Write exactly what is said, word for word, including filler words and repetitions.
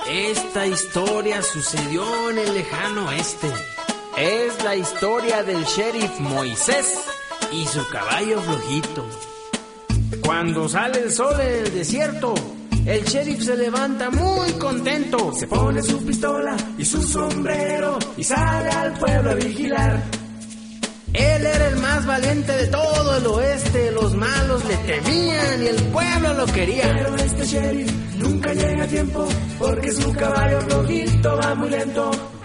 Esta historia sucedió en el lejano oeste. Es la historia del sheriff Moisés y su caballo flojito. Cuando sale el sol en el desierto, el sheriff se levanta muy contento. Se pone su pistola y su sombrero y sale al pueblo a vigilar. Él era el más valiente de todo el oeste. Los malos le temían y el pueblo lo quería. Pero este sheriff nunca llega a tiempo porque su caballo flojito va muy lento.